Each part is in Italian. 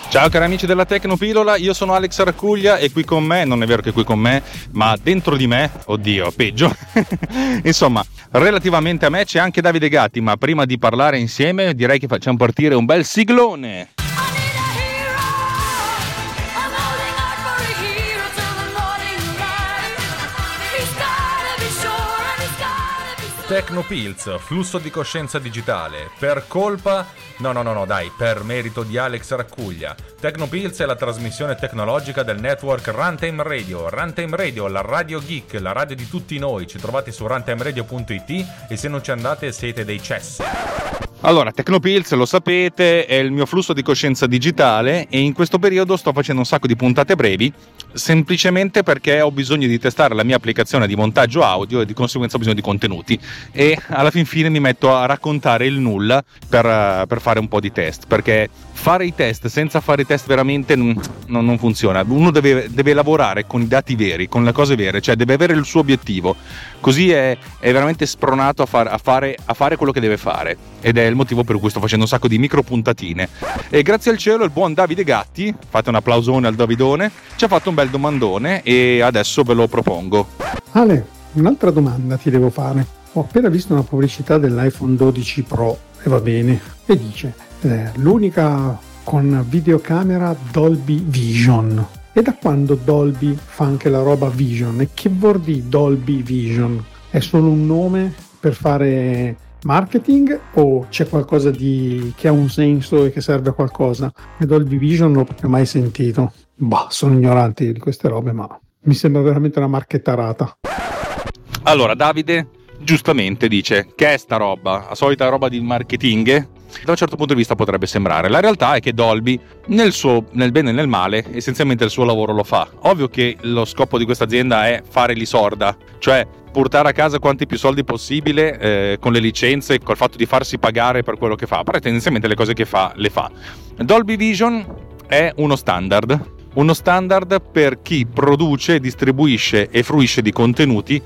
Ciao cari amici della Tecnopilola, io sono Alex Raccuglia e qui con me, non è vero che qui con me, ma dentro di me, oddio, peggio, insomma, relativamente a me c'è anche Davide Gatti, ma prima di parlare insieme direi che facciamo partire un bel siglone. Tecnopills, flusso di coscienza digitale, per colpa... No, dai, per merito di Alex Raccuglia. Tecnopills è la trasmissione tecnologica del network Runtime Radio. Runtime Radio, la radio geek, la radio di tutti noi. Ci trovate su runtimeradio.it e se non ci andate siete dei cessi. Allora, Tecnopills, lo sapete, è il mio flusso di coscienza digitale e in questo periodo sto facendo un sacco di puntate brevi semplicemente perché ho bisogno di testare la mia applicazione di montaggio audio e di conseguenza ho bisogno di contenuti e alla fin fine mi metto a raccontare il nulla per fare un po' di test, perché fare i test senza fare i test veramente non funziona. Uno deve lavorare con i dati veri, con le cose vere, cioè deve avere il suo obiettivo, così è veramente spronato a fare quello che deve fare, ed è il motivo per cui sto facendo un sacco di micro puntatine. E grazie al cielo il buon Davide Gatti, fate un applausone al Davidone, ci ha fatto un bel domandone e adesso ve lo propongo. Ale, un'altra domanda ti devo fare. Ho appena visto una pubblicità dell'iPhone 12 Pro e va bene, e dice l'unica con videocamera Dolby Vision. E da quando Dolby fa anche la roba Vision? E che vuol dire Dolby Vision? È solo un nome per fare marketing o c'è qualcosa che ha un senso e che serve a qualcosa? E Dolby Vision non l'ho proprio mai sentito. Sono ignorante di queste robe, ma mi sembra veramente una marchettarata. Allora, Davide giustamente dice che è sta roba, la solita roba di marketing. Da un certo punto di vista potrebbe sembrare. La realtà è che Dolby, nel bene e nel male, essenzialmente il suo lavoro lo fa. Ovvio che lo scopo di questa azienda è fare li sorda, cioè portare a casa quanti più soldi possibile con le licenze, col fatto di farsi pagare per quello che fa. Però tendenzialmente le cose che fa, le fa. Dolby Vision è uno standard per chi produce, distribuisce e fruisce di contenuti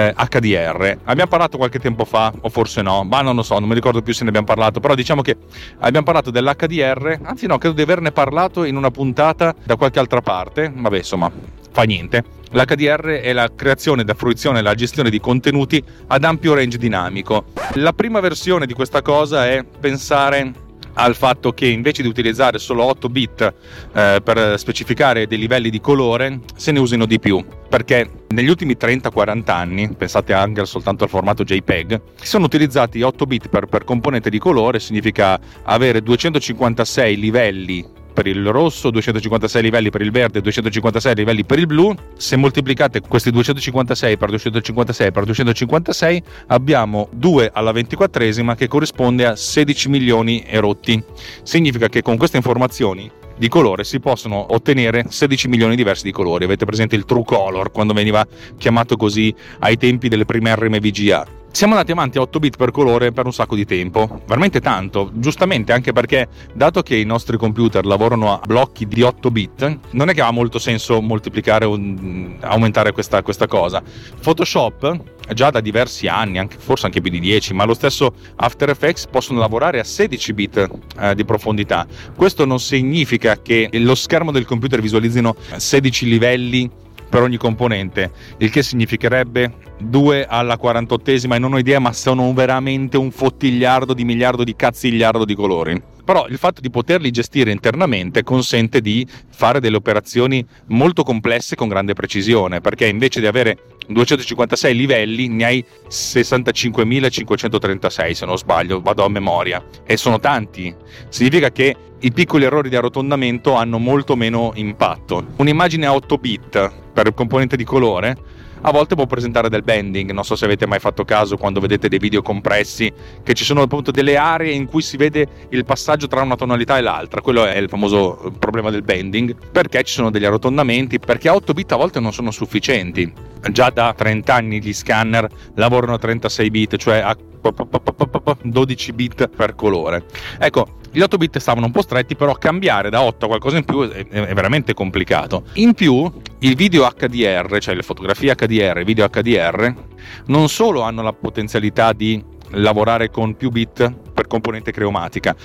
HDR. Abbiamo parlato qualche tempo fa, o forse no, ma non lo so, non mi ricordo più se ne abbiamo parlato, però diciamo che abbiamo parlato dell'HDR, anzi no, credo di averne parlato in una puntata da qualche altra parte, vabbè insomma, fa niente. L'HDR è la creazione, la fruizione e la gestione di contenuti ad ampio range dinamico. La prima versione di questa cosa è pensare al fatto che invece di utilizzare solo 8 bit per specificare dei livelli di colore, se ne usino di più, perché negli ultimi 30-40 anni, pensate anche soltanto al formato JPEG, si sono utilizzati 8 bit per componente di colore, significa avere 256 livelli per il rosso, 256 livelli per il verde, 256 livelli per il blu. Se moltiplicate questi 256 per 256 per 256 abbiamo 2 alla 24esima, che corrisponde a 16 milioni e rotti. Significa che con queste informazioni di colore si possono ottenere 16 milioni diversi di colori. Avete presente il True Color, quando veniva chiamato così ai tempi delle prime RMVGA? Siamo andati avanti a 8 bit per colore per un sacco di tempo, veramente tanto, giustamente, anche perché dato che i nostri computer lavorano a blocchi di 8 bit, non è che ha molto senso moltiplicare o aumentare questa cosa. Photoshop già da diversi anni, forse anche più di 10, ma lo stesso After Effects possono lavorare a 16 bit di profondità. Questo non significa che lo schermo del computer visualizzino 16 livelli per ogni componente, il che significherebbe 2 alla 48esima, e non ho idea, ma sono veramente un fottigliardo di miliardo di cazzigliardo di colori. Però il fatto di poterli gestire internamente consente di fare delle operazioni molto complesse con grande precisione, perché invece di avere 256 livelli ne hai 65.536, se non sbaglio, vado a memoria, e sono tanti. Significa che i piccoli errori di arrotondamento hanno molto meno impatto. Un'immagine a 8 bit per il componente di colore a volte può presentare del bending. Non so se avete mai fatto caso quando vedete dei video compressi, che ci sono appunto delle aree in cui si vede il passaggio tra una tonalità e l'altra. Quello è il famoso problema del bending, perché ci sono degli arrotondamenti, perché a 8 bit a volte non sono sufficienti. Già da 30 anni gli scanner lavorano a 36 bit, cioè a 12 bit per colore. Ecco, gli 8 bit stavano un po' stretti, però cambiare da 8 a qualcosa in più è veramente complicato. In più, il video HDR, cioè le fotografie HDR, i video HDR, non solo hanno la potenzialità di lavorare con più bit per componente cromatica,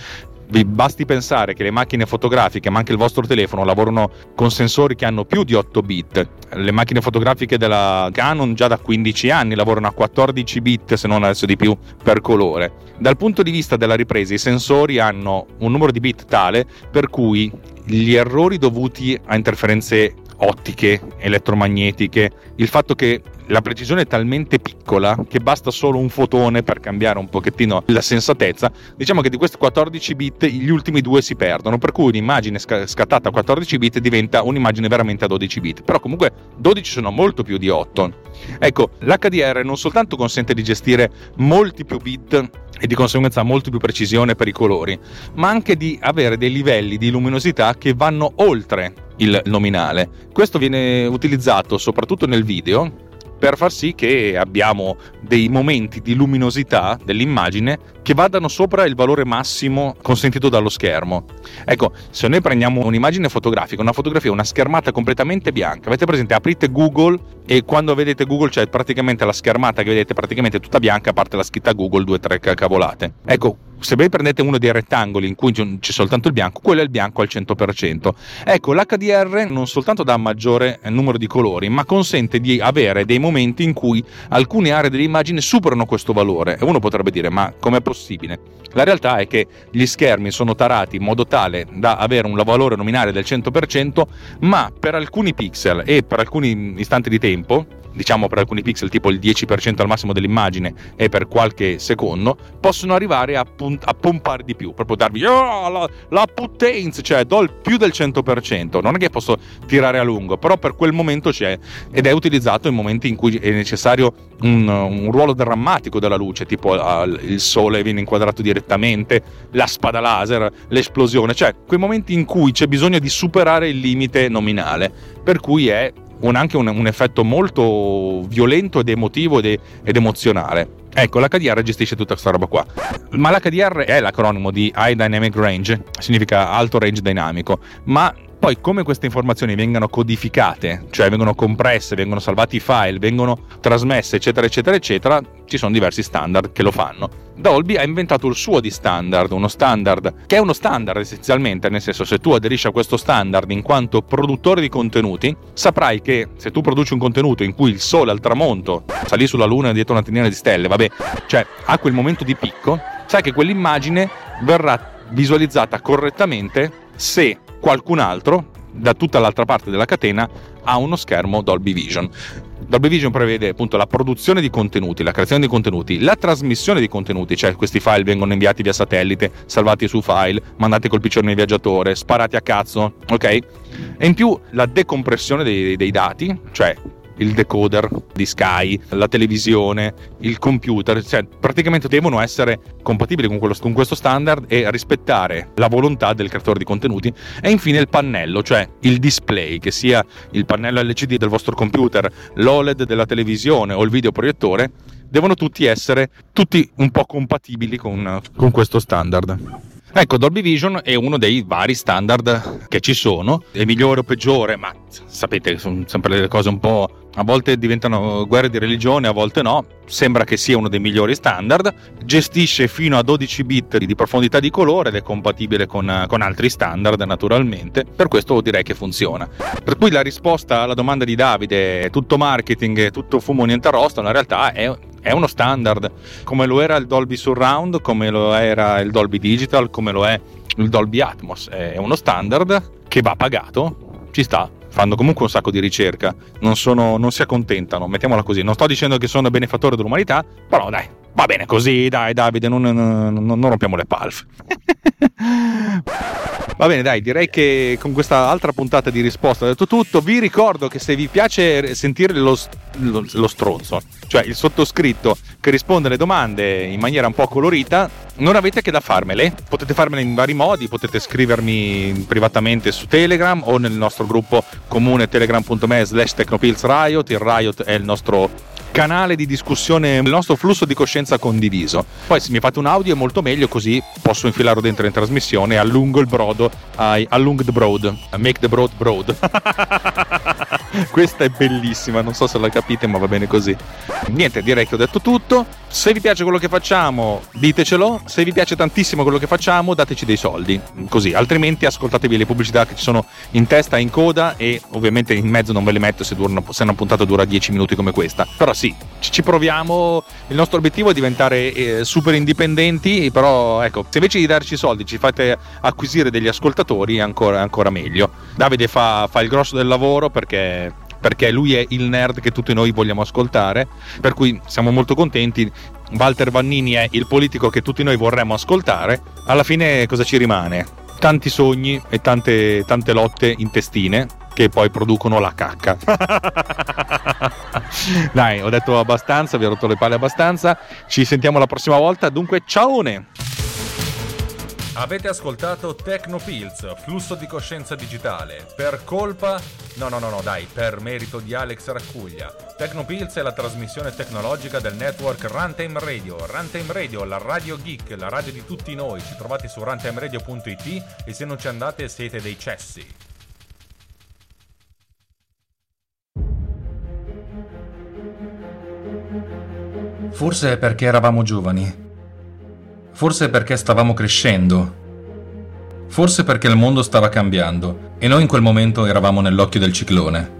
Vi basti pensare che le macchine fotografiche, ma anche il vostro telefono, lavorano con sensori che hanno più di 8 bit. Le macchine fotografiche della Canon già da 15 anni lavorano a 14 bit, se non adesso di più, per colore. Dal punto di vista della ripresa, i sensori hanno un numero di bit tale per cui gli errori dovuti a interferenze ottiche, elettromagnetiche, il fatto che la precisione è talmente piccola che basta solo un fotone per cambiare un pochettino la sensatezza, diciamo che di questi 14 bit gli ultimi 2 si perdono, per cui un'immagine scattata a 14 bit diventa un'immagine veramente a 12 bit, però comunque 12 sono molto più di 8. Ecco, l'HDR non soltanto consente di gestire molti più bit e di conseguenza molto più precisione per i colori, ma anche di avere dei livelli di luminosità che vanno oltre il nominale. Questo viene utilizzato soprattutto nel video per far sì che abbiamo dei momenti di luminosità dell'immagine che vadano sopra il valore massimo consentito dallo schermo. Ecco, se noi prendiamo un'immagine fotografica, una fotografia, una schermata completamente bianca, avete presente, aprite Google e quando vedete Google c'è praticamente la schermata che vedete praticamente tutta bianca a parte la scritta Google 2-3 cavolate. Ecco, se voi prendete uno dei rettangoli in cui c'è soltanto il bianco, quello è il bianco al 100%. Ecco, l'HDR non soltanto dà maggiore numero di colori, ma consente di avere dei momenti in cui alcune aree dell'immagine superano questo valore. E uno potrebbe dire, ma com'è possibile? La realtà è che gli schermi sono tarati in modo tale da avere un valore nominale del 100%, ma per alcuni pixel e per alcuni istanti di tempo, diciamo per alcuni pixel tipo il 10% al massimo dell'immagine e per qualche secondo, possono arrivare a pompare di più, proprio darvi la potenza, cioè do il più del 100%. Non è che posso tirare a lungo, però per quel momento c'è, ed è utilizzato in momenti in cui è necessario un ruolo drammatico della luce, tipo il sole viene inquadrato direttamente, la spada laser, l'esplosione, cioè quei momenti in cui c'è bisogno di superare il limite nominale, per cui è anche un effetto molto violento ed emotivo ed emozionale. Ecco, l'HDR gestisce tutta questa roba qua. Ma l'HDR è l'acronimo di High Dynamic Range, significa alto range dinamico, ma poi come queste informazioni vengano codificate, cioè vengono compresse, vengono salvati i file, vengono trasmesse, eccetera, eccetera, eccetera, ci sono diversi standard che lo fanno. Dolby ha inventato il suo di standard, uno standard che è uno standard essenzialmente, nel senso, se tu aderisci a questo standard in quanto produttore di contenuti, saprai che se tu produci un contenuto in cui il sole al tramonto sta lì sulla luna dietro una tendina di stelle, vabbè, cioè ha quel momento di picco, sai che quell'immagine verrà visualizzata correttamente se qualcun altro da tutta l'altra parte della catena ha uno schermo Dolby Vision. Dolby Vision prevede appunto la produzione di contenuti, la creazione di contenuti, la trasmissione di contenuti, cioè questi file vengono inviati via satellite, salvati su file, mandati col piccione di viaggiatore, sparati a cazzo, ok? E in più la decompressione dei dati, cioè il decoder di Sky, la televisione, il computer, cioè praticamente devono essere compatibili con questo standard e rispettare la volontà del creatore di contenuti. E infine il pannello, cioè il display, che sia il pannello LCD del vostro computer, l'OLED della televisione o il videoproiettore, devono essere tutti un po' compatibili con questo standard. Ecco, Dolby Vision è uno dei vari standard che ci sono, è migliore o peggiore, ma sapete, sono sempre le cose un po', a volte diventano guerre di religione, a volte no. Sembra che sia uno dei migliori standard, gestisce fino a 12 bit di profondità di colore ed è compatibile con altri standard naturalmente, per questo direi che funziona. Per cui la risposta alla domanda di Davide, tutto marketing, tutto fumo niente arrosto, in realtà è uno standard, come lo era il Dolby Surround, come lo era il Dolby Digital, come lo è il Dolby Atmos. È uno standard che va pagato, ci sta, fanno comunque un sacco di ricerca, non si accontentano, mettiamola così. Non sto dicendo che sono benefattore dell'umanità, però dai, va bene così, dai Davide, non rompiamo le palfe. Va bene, dai, direi che con questa altra puntata di risposta ho detto tutto. Vi ricordo che se vi piace sentire lo stronzo, cioè il sottoscritto che risponde alle domande in maniera un po' colorita, non avete che da farmele. Potete farmele in vari modi, potete scrivermi privatamente su Telegram o nel nostro gruppo comune telegram.me/technopillsriot. Il Riot è il nostro canale di discussione, il nostro flusso di coscienza condiviso. Poi se mi fate un audio è molto meglio, così posso infilarlo dentro in trasmissione e allungo il brodo, allung the broad, make the broad broad. Questa è bellissima, non so se la capite, ma va bene così. Niente, direi che ho detto tutto. Se vi piace quello che facciamo, ditecelo. Se vi piace tantissimo quello che facciamo, dateci dei soldi. Così, altrimenti ascoltatevi le pubblicità che ci sono in testa, in coda, e ovviamente in mezzo non ve le metto se una puntata dura 10 minuti come questa. Però sì, ci proviamo. Il nostro obiettivo è diventare super indipendenti, però ecco, se invece di darci soldi ci fate acquisire degli ascoltatori, è ancora meglio. Davide fa il grosso del lavoro perché lui è il nerd che tutti noi vogliamo ascoltare, per cui siamo molto contenti. Walter Vannini è il politico che tutti noi vorremmo ascoltare. Alla fine cosa ci rimane? Tanti sogni e tante lotte intestine che poi producono la cacca. Dai, ho detto abbastanza, vi ho rotto le palle abbastanza. Ci sentiamo la prossima volta, dunque ciaone! Avete ascoltato Tecnopills, flusso di coscienza digitale, per colpa... No, dai, per merito di Alex Raccuglia. Tecnopills è la trasmissione tecnologica del network Runtime Radio. Runtime Radio, la radio geek, la radio di tutti noi. Ci trovate su runtimeradio.it e se non ci andate siete dei cessi. Forse è perché eravamo giovani. Forse perché stavamo crescendo. Forse perché il mondo stava cambiando e noi in quel momento eravamo nell'occhio del ciclone.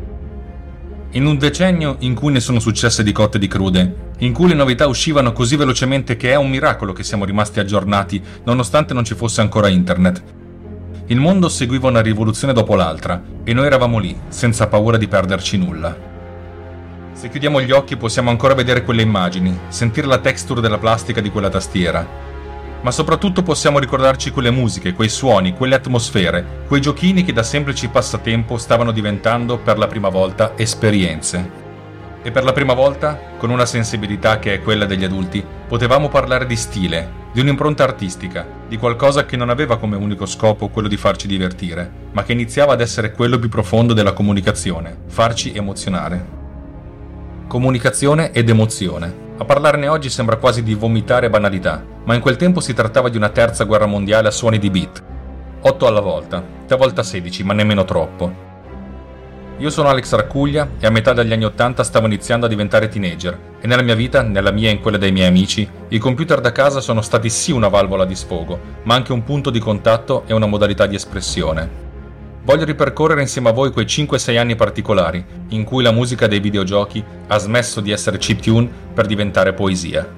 In un decennio in cui ne sono successe di cotte e di crude, in cui le novità uscivano così velocemente che è un miracolo che siamo rimasti aggiornati nonostante non ci fosse ancora internet. Il mondo seguiva una rivoluzione dopo l'altra e noi eravamo lì, senza paura di perderci nulla. Se chiudiamo gli occhi possiamo ancora vedere quelle immagini, sentire la texture della plastica di quella tastiera. Ma soprattutto possiamo ricordarci quelle musiche, quei suoni, quelle atmosfere, quei giochini che da semplici passatempo stavano diventando per la prima volta esperienze. E per la prima volta, con una sensibilità che è quella degli adulti, potevamo parlare di stile, di un'impronta artistica, di qualcosa che non aveva come unico scopo quello di farci divertire, ma che iniziava ad essere quello più profondo della comunicazione, farci emozionare. Comunicazione ed emozione. A parlarne oggi sembra quasi di vomitare banalità, ma in quel tempo si trattava di una terza guerra mondiale a suoni di beat. 8 alla volta, talvolta 16, ma nemmeno troppo. Io sono Alex Raccuglia e a metà degli anni 80 stavo iniziando a diventare teenager e nella mia vita, nella mia e in quella dei miei amici, i computer da casa sono stati sì una valvola di sfogo, ma anche un punto di contatto e una modalità di espressione. Voglio ripercorrere insieme a voi quei 5-6 anni particolari in cui la musica dei videogiochi ha smesso di essere chiptune per diventare poesia.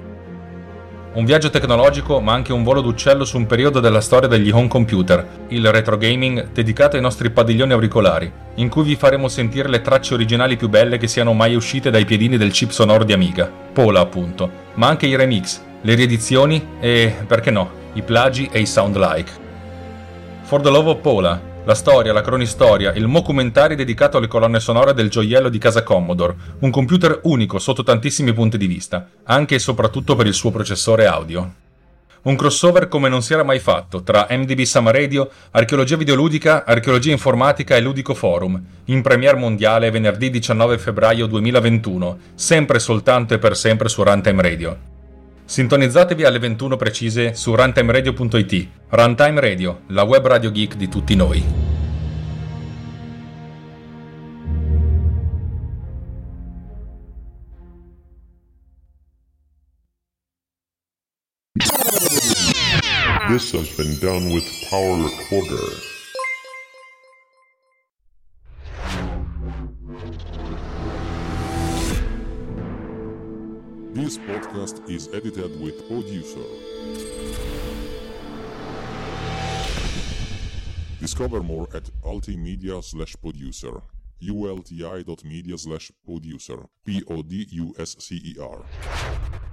Un viaggio tecnologico ma anche un volo d'uccello su un periodo della storia degli home computer, il retro gaming dedicato ai nostri padiglioni auricolari, in cui vi faremo sentire le tracce originali più belle che siano mai uscite dai piedini del chip sonoro di Amiga, Pola appunto, ma anche i remix, le riedizioni e, perché no, i plagi e i soundlike. For the Love of Pola, la storia, la cronistoria, il mockumentary dedicato alle colonne sonore del gioiello di casa Commodore, un computer unico sotto tantissimi punti di vista, anche e soprattutto per il suo processore audio. Un crossover come non si era mai fatto tra MDB Summer Radio, archeologia videoludica, archeologia informatica e ludico forum, in premiere mondiale venerdì 19 febbraio 2021, sempre soltanto e per sempre su Runtime Radio. Sintonizzatevi alle 21 precise su runtimeradio.it. Runtime Radio, la web radio geek di tutti noi. This has been done with Power Recorder. This podcast is edited with Producer. Discover more at ultimedia/producer. ulti.media/producer. PODUSCER.